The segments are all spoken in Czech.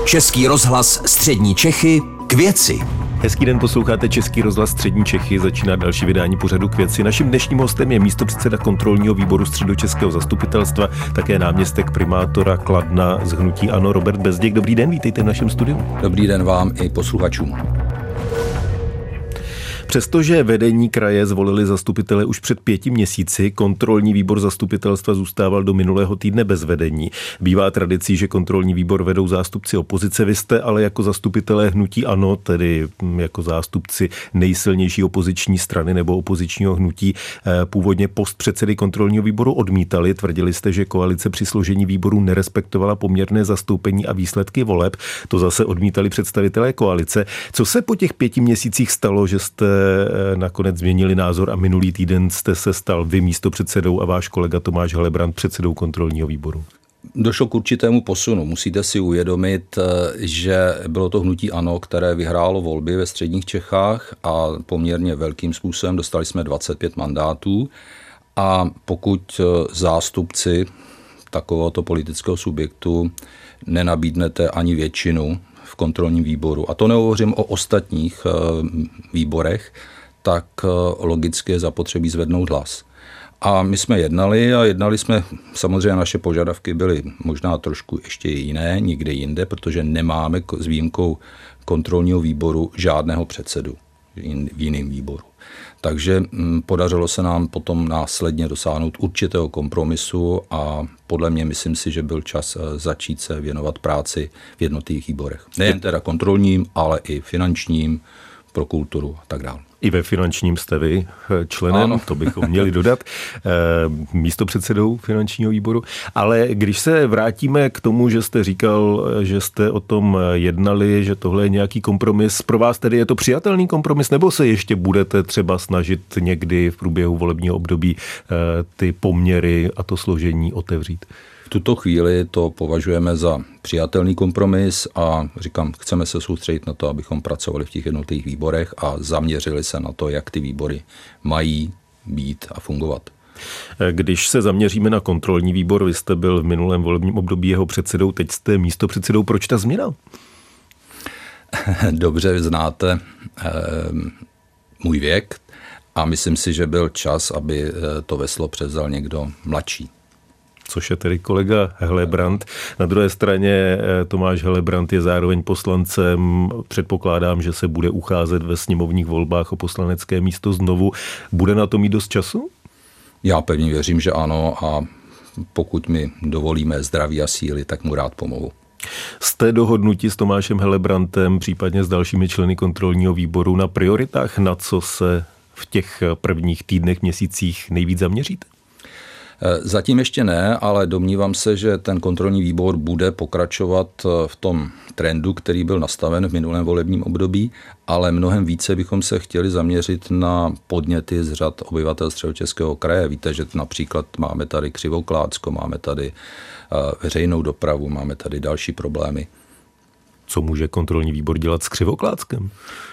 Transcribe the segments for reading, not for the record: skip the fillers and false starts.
Český rozhlas Střední Čechy k věci. Hezký den, posloucháte Český rozhlas Střední Čechy, začíná další vydání pořadu K věci. Naším dnešním hostem je místopředseda kontrolního výboru Středočeského zastupitelstva, také náměstek primátora Kladna z hnutí ANO Robert Bezděk. Dobrý den, vítejte v našem studiu. Dobrý den vám i posluchačům. Přestože vedení kraje zvolili zastupitele už před 5 měsíci, kontrolní výbor zastupitelstva zůstával do minulého týdne bez vedení. Bývá tradicí, že kontrolní výbor vedou zástupci opozice. Vy jste ale jako zastupitelé hnutí ANO, tedy jako zástupci nejsilnější opoziční strany nebo opozičního hnutí, původně post předsedy kontrolního výboru odmítali. Tvrdili jste, že koalice při složení výboru nerespektovala poměrné zastoupení a výsledky voleb. To zase odmítali představitelé koalice. Co se po těch 5 měsících stalo, že jste nakonec změnili názor a minulý týden jste se stal vy místopředsedou a váš kolega Tomáš Helebrant předsedou kontrolního výboru? Došlo k určitému posunu. Musíte si uvědomit, že bylo to hnutí ANO, které vyhrálo volby ve středních Čechách a poměrně velkým způsobem dostali jsme 25 mandátů. A pokud zástupci takovéhoto politického subjektu nenabídnete ani většinu v kontrolním výboru, a to nehovořím o ostatních výborech, tak logicky je zapotřebí zvednout hlas. A my jsme jednali jsme, samozřejmě naše požadavky byly možná trošku ještě jiné, někde jinde, protože nemáme s výjimkou kontrolního výboru žádného předsedu v jiném výboru. Takže podařilo se nám potom následně dosáhnout určitého kompromisu a podle mě myslím si, že byl čas začít se věnovat práci v jednotlivých výborech. Nejen teda kontrolním, ale i finančním, pro kulturu a tak dále. I ve finančním jste vy členem, ano. To bychom měli dodat, místopředsedou finančního výboru. Ale když se vrátíme k tomu, že jste říkal, že jste o tom jednali, že tohle je nějaký kompromis, pro vás tedy je to přijatelný kompromis, nebo se ještě budete třeba snažit někdy v průběhu volebního období ty poměry a to složení otevřít? V tuto chvíli to považujeme za přijatelný kompromis a říkám, chceme se soustředit na to, abychom pracovali v těch jednotlivých výborech a zaměřili se na to, jak ty výbory mají být a fungovat. Když se zaměříme na kontrolní výbor, vy jste byl v minulém volebním období jeho předsedou, teď jste místopředsedou. Proč ta změna? Dobře znáte můj věk a myslím si, že byl čas, aby to veslo převzal někdo mladší. Což je tedy kolega Helebrant. Na druhé straně Tomáš Helebrant je zároveň poslancem. Předpokládám, že se bude ucházet ve sněmovních volbách o poslanecké místo znovu. Bude na to mít dost času? Já pevně věřím, že ano a pokud mi dovolíme zdraví a síly, tak mu rád pomohu. Jste dohodnuti s Tomášem Helebrantem, případně s dalšími členy kontrolního výboru na prioritách, na co se v těch prvních týdnech, měsících nejvíc zaměříte? Zatím ještě ne, ale domnívám se, že ten kontrolní výbor bude pokračovat v tom trendu, který byl nastaven v minulém volebním období, ale mnohem více bychom se chtěli zaměřit na podněty z řad obyvatel Středočeského kraje. Víte, že například máme tady Křivoklátsko, máme tady veřejnou dopravu, máme tady další problémy. Co může kontrolní výbor dělat s Křivoklátskem?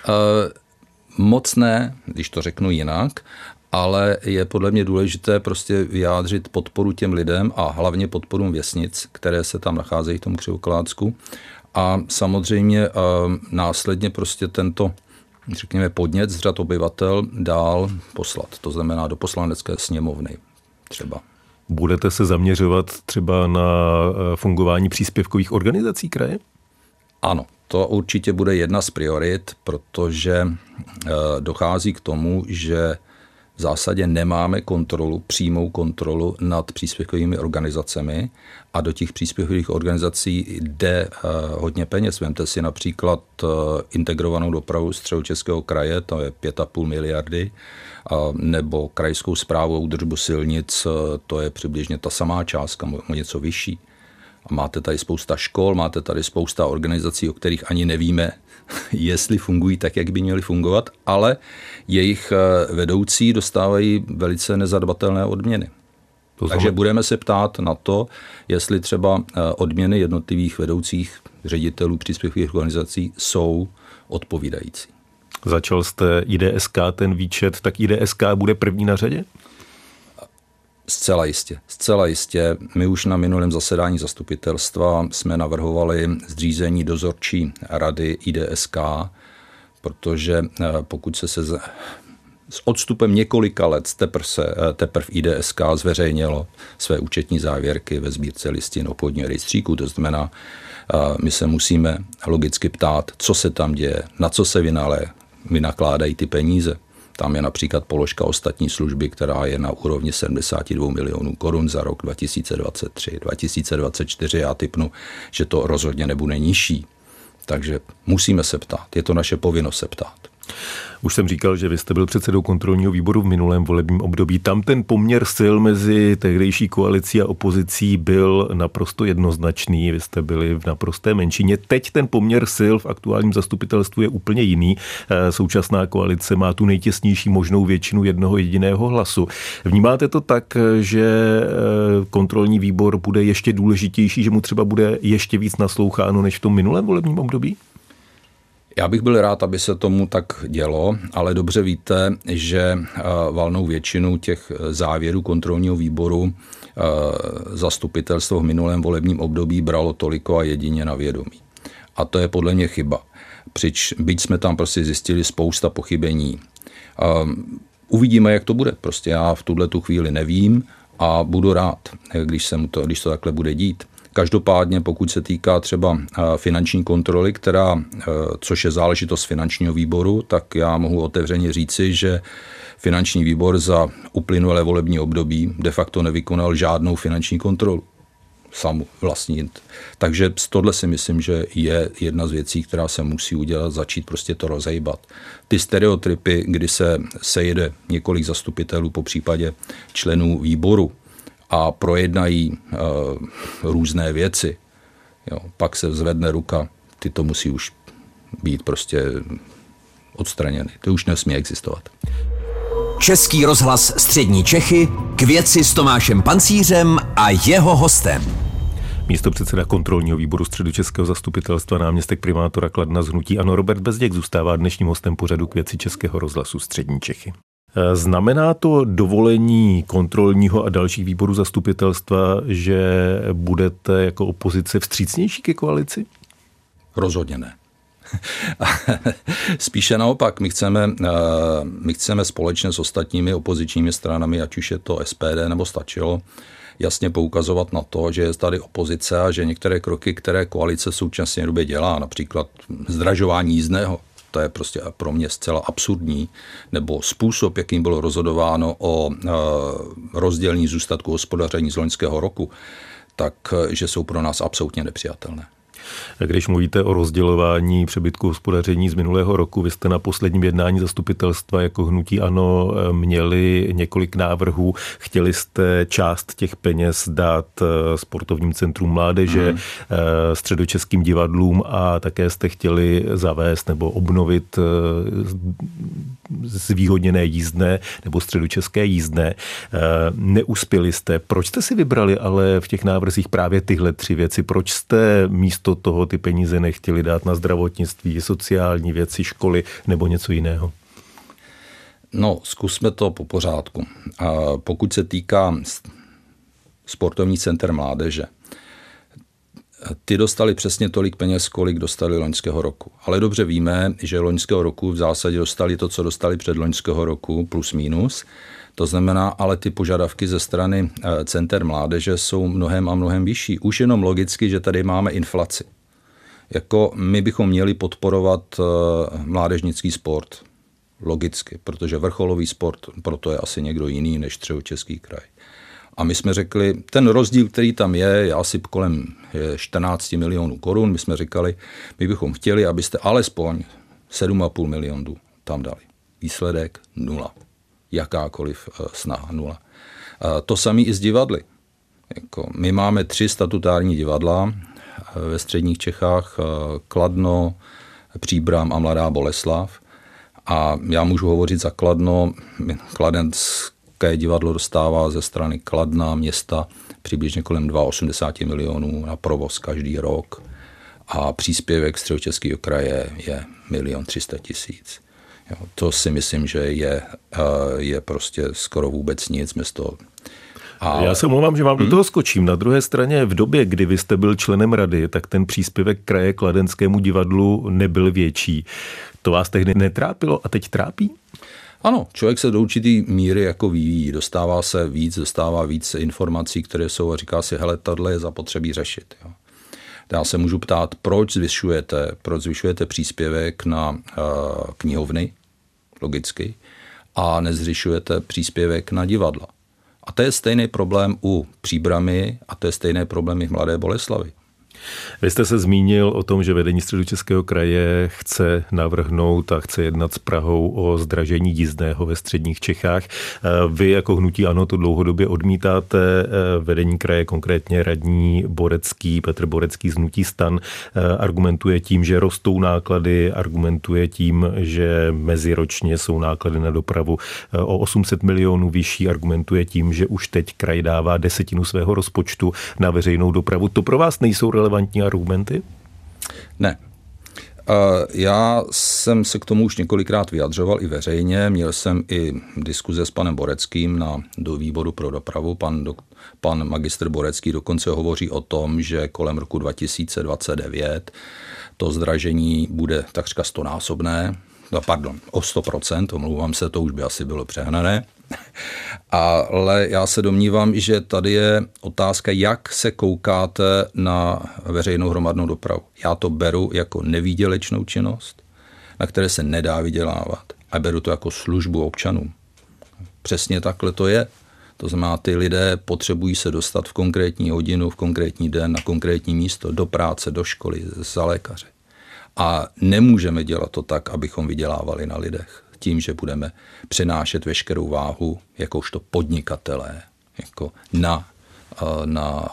Moc ne, když to řeknu jinak, ale je podle mě důležité prostě vyjádřit podporu těm lidem a hlavně podporu vesnic, které se tam nacházejí v tom Křivoklátsku. A samozřejmě následně prostě tento, řekněme, podnět z řad obyvatel dál poslat. To znamená do poslanecké sněmovny třeba. Budete se zaměřovat třeba na fungování příspěvkových organizací kraje? Ano, to určitě bude jedna z priorit, protože dochází k tomu, že v zásadě nemáme přímou kontrolu nad příspěvkovými organizacemi a do těch příspěvkových organizací jde hodně peněz. Vemte si například integrovanou dopravu Středočeského kraje, to je 5,5 miliardy, nebo krajskou správu a údržbu silnic, to je přibližně ta samá částka, o něco vyšší. A máte tady spousta škol, máte tady spousta organizací, o kterých ani nevíme, jestli fungují tak, jak by měly fungovat, ale jejich vedoucí dostávají velice nezadbatelné odměny. Takže budeme se ptát na to, jestli třeba odměny jednotlivých vedoucích ředitelů příspěvkových organizací jsou odpovídající. Začal jste IDSK ten výčet, tak IDSK bude první na řadě? Zcela jistě. My už na minulém zasedání zastupitelstva jsme navrhovali zřízení dozorčí rady IDSK, protože pokud se s odstupem několika let teprve IDSK zveřejnilo své účetní závěrky ve sbírce listin obchodního rejstříku. To znamená, my se musíme logicky ptát, co se tam děje, na co se vynakládají ty peníze. Tam je například položka ostatní služby, která je na úrovni 72 milionů korun za rok 2023. 2024 já tipnu, že to rozhodně nebude nižší. Takže musíme se ptát. Je to naše povinnost se ptát. Už jsem říkal, že vy jste byl předsedou kontrolního výboru v minulém volebním období. Tam ten poměr sil mezi tehdejší koalicí a opozicí byl naprosto jednoznačný. Vy jste byli v naprosté menšině. Teď ten poměr sil v aktuálním zastupitelstvu je úplně jiný. Současná koalice má tu nejtěsnější možnou většinu jednoho jediného hlasu. Vnímáte to tak, že kontrolní výbor bude ještě důležitější, že mu třeba bude ještě víc nasloucháno než v tom minulém volebním období? Já bych byl rád, aby se tomu tak dělo, ale dobře víte, že valnou většinu těch závěrů kontrolního výboru zastupitelstvo v minulém volebním období bralo toliko a jedině na vědomí. A to je podle mě chyba. Byť jsme tam prostě zjistili spousta pochybení. Uvidíme, jak to bude. Prostě já v tuhletu chvíli nevím a budu rád, když to takhle bude dít. Každopádně, pokud se týká třeba finanční kontroly, což je záležitost finančního výboru, tak já mohu otevřeně říci, že finanční výbor za uplynulé volební období de facto nevykonal žádnou finanční kontrolu. Samu vlastní. Takže tohle si myslím, že je jedna z věcí, která se musí udělat, začít prostě to rozhejbat. Ty stereotypy, kdy se sejde několik zastupitelů, po případě členů výboru, a projednají různé věci, jo, pak se zvedne ruka, ty to musí už být prostě odstraněny. To už nesmí existovat. Český rozhlas Střední Čechy, k věci s Tomášem Pancířem a jeho hostem. Místopředseda kontrolního výboru Středočeského zastupitelstva, náměstek primátora Kladna z hnutí ANO Robert Bezděk zůstává dnešním hostem pořadu K věci Českého rozhlasu Střední Čechy. Znamená to dovolení kontrolního a dalších výborů zastupitelstva, že budete jako opozice vstřícnější ke koalici? Rozhodně ne. Spíše naopak, my chceme společně s ostatními opozičními stranami, ať už je to SPD nebo stačilo, jasně poukazovat na to, že je tady opozice a že některé kroky, které koalice v současné době dělá, například zdražování jízdného, to je prostě pro mě zcela absurdní, nebo způsob, jakým bylo rozhodováno o rozdělení zůstatku hospodaření z loňského roku, takže jsou pro nás absolutně nepřijatelné. Když mluvíte o rozdělování přebytku hospodaření z minulého roku, vy jste na posledním jednání zastupitelstva jako hnutí ANO měli několik návrhů. Chtěli jste část těch peněz dát sportovním centrům mládeže, středočeským divadlům a také jste chtěli zavést nebo obnovit zvýhodněné jízdné nebo středočeské jízdné. Neuspěli jste. Proč jste si vybrali ale v těch návrzích právě tyhle tři věci? Proč jste místo toho ty peníze nechtěli dát na zdravotnictví, sociální věci, školy nebo něco jiného? No, zkusme to po pořádku. Pokud se týká sportovní center mládeže, ty dostali přesně tolik peněz, kolik dostali loňského roku. Ale dobře víme, že loňského roku v zásadě dostali to, co dostali před loňského roku, plus minus. To znamená, ale ty požadavky ze strany center mládeže jsou mnohem a mnohem vyšší. Už jenom logicky, že tady máme inflaci. Jako my bychom měli podporovat mládežnický sport. Logicky, protože vrcholový sport, proto je asi někdo jiný než Středočeský kraj. A my jsme řekli, ten rozdíl, který tam je asi kolem 14 milionů korun. My jsme říkali, my bychom chtěli, abyste alespoň 7,5 milionů tam dali. Výsledek 0. Jakákoliv snaha 0. To samé i s divadly. My máme 3 statutární divadla ve středních Čechách, Kladno, Příbram a Mladá Boleslav. A já můžu hovořit za Kladno. Kladenské divadlo dostává ze strany Kladna města přibližně kolem 82 milionů na provoz každý rok. A příspěvek Středočeského kraje je 1 300 000. To si myslím, že je prostě skoro vůbec nic. Já se omlouvám, že vám do toho skočím. Na druhé straně v době, kdy vy jste byl členem rady, tak ten příspěvek kraje Kladenskému divadlu nebyl větší. To vás tehdy netrápilo a teď trápí? Ano, člověk se do určitý míry jako vyvíjí, dostává víc informací, které jsou a říká si, hele, tohle je zapotřebí řešit. Jo. Já se můžu ptát, proč zvyšujete příspěvek na knihovny, logicky, a nezvyšujete příspěvek na divadla. A to je stejný problém u Příbrami a to je stejný problém i v Mladé Boleslavi. Vy jste se zmínil o tom, že vedení Středočeského kraje chce navrhnout a chce jednat s Prahou o zdražení jízdného ve středních Čechách. Vy jako hnutí ANO to dlouhodobě odmítáte. Vedení kraje, konkrétně radní Petr Borecký z hnutí STAN, argumentuje tím, že rostou náklady, argumentuje tím, že meziročně jsou náklady na dopravu o 800 milionů vyšší, argumentuje tím, že už teď kraj dává 1/10 svého rozpočtu na veřejnou dopravu. To pro vás nejsou relevantní argumenty? Ne. Já jsem se k tomu už několikrát vyjadřoval i veřejně. Měl jsem i diskuze s panem Boreckým do výboru pro dopravu. Pan magistr Borecký dokonce hovoří o tom, že kolem roku 2029 to zdražení bude takřka 100násobné. O 100%, omlouvám se, to už by asi bylo přehnané. Ale já se domnívám, že tady je otázka, jak se koukáte na veřejnou hromadnou dopravu. Já to beru jako nevýdělečnou činnost, na které se nedá vydělávat. A beru to jako službu občanům. Přesně takhle to je. To znamená, ty lidé potřebují se dostat v konkrétní hodinu, v konkrétní den, na konkrétní místo, do práce, do školy, za lékaře. A nemůžeme dělat to tak, abychom vydělávali na lidech. Tím, že budeme přenášet veškerou váhu jakožto podnikatelé jako na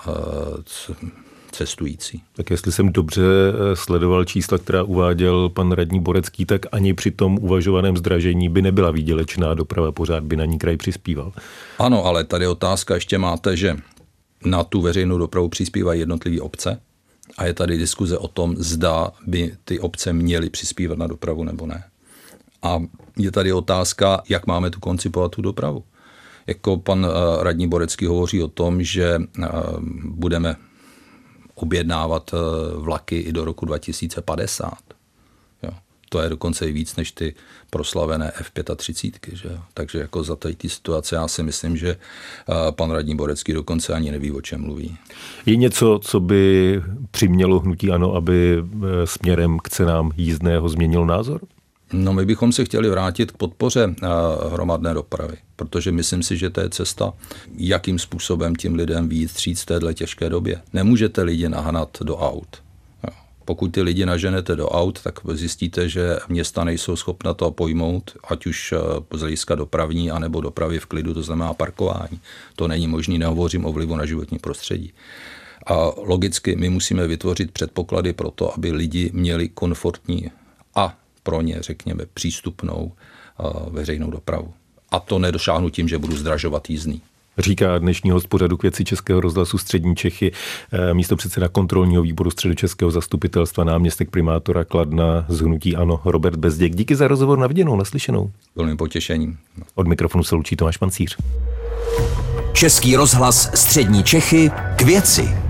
cestující. Tak jestli jsem dobře sledoval čísla, která uváděl pan radní Borecký, tak ani při tom uvažovaném zdražení by nebyla výdělečná doprava, pořád by na ní kraj přispíval. Ano, ale tady otázka ještě máte, že na tu veřejnou dopravu přispívají jednotlivé obce a je tady diskuze o tom, zda by ty obce měly přispívat na dopravu nebo ne. A je tady otázka, jak máme tu koncipovat tu dopravu. Jako pan radní Borecký hovoří o tom, že budeme objednávat vlaky i do roku 2050. Jo. To je dokonce i víc než ty proslavené F-35. Že? Takže jako za té situace já si myslím, že pan radní Borecký dokonce ani neví, o čem mluví. Je něco, co by přimělo hnutí ANO, aby směrem k cenám jízdného změnil názor? No, my bychom se chtěli vrátit k podpoře hromadné dopravy, protože myslím si, že to je cesta, jakým způsobem tím lidem vyjít vstříc v téhle těžké době. Nemůžete lidi nahnat do aut. Pokud ty lidi naženete do aut, tak zjistíte, že města nejsou schopna to pojmout, ať už z hlediska dopravní, anebo dopravy v klidu, to znamená parkování. To není možné, nehovořím o vlivu na životní prostředí. A logicky my musíme vytvořit předpoklady pro to, aby lidi měli komfortní a pro ně, řekněme, přístupnou veřejnou dopravu. A to nedosáhnu tím, že budu zdražovat jízdný. Říká dnešní host pořadu K věci Českého rozhlasu Střední Čechy, místopředseda kontrolního výboru Středočeského zastupitelstva, náměstek primátora Kladna z hnutí ANO Robert Bezděk. Díky za rozhovor, na viděnou, naslyšenou. Byl mým potěšením. Od mikrofonu se loučí Tomáš Pancíř. Český rozhlas Střední Čechy, K věci.